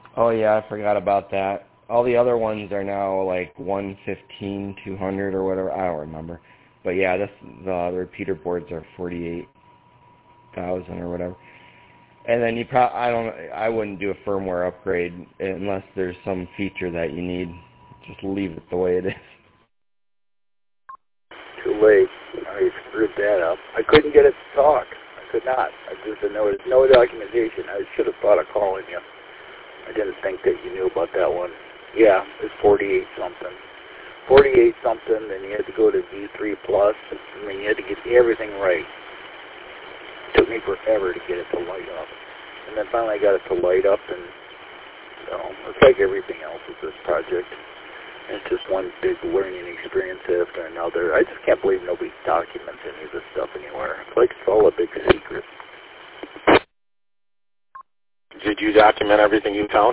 Oh yeah, I forgot about that. All the other ones are now like 115, 200 or whatever. I don't remember. But yeah, the repeater boards are 48,000 or whatever. And then I wouldn't do a firmware upgrade unless there's some feature that you need. Just leave it the way it is. Too late. I screwed that up. I couldn't get it to talk. I could not. There was no documentation. I should have thought of calling you. I didn't think that you knew about that one. Yeah, it's 48 something. 48 something, then you had to go to V3 Plus. I mean, you had to get everything right. It took me forever to get it to light up. And then finally I got it to light up, and it's like everything else with this project. It's just one big learning experience after another. I just can't believe nobody documents any of this stuff anywhere. It's like it's all a big secret. Did you document everything you found?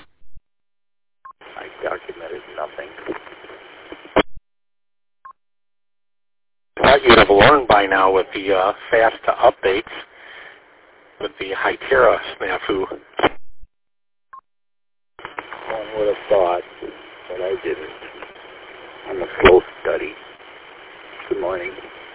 I documented nothing. I thought you'd have learned by now with the fast updates with the Hytera snafu. One would have thought, but I didn't. I'm a slow study. Good morning.